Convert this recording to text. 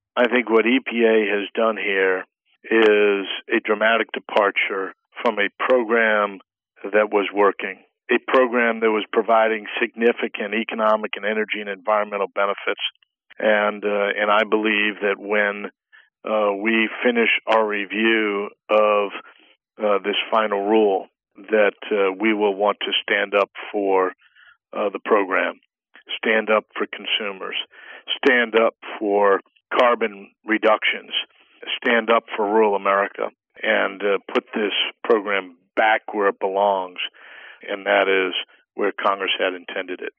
I think what EPA has done here is a dramatic departure from a program that was working, a program that was providing significant economic and energy and environmental benefits. And I believe that when we finish our review of this final rule, that we will want to stand up for the program, stand up for consumers, stand up for carbon reductions, stand up for rural America, and put this program back where it belongs, and that is where Congress had intended it.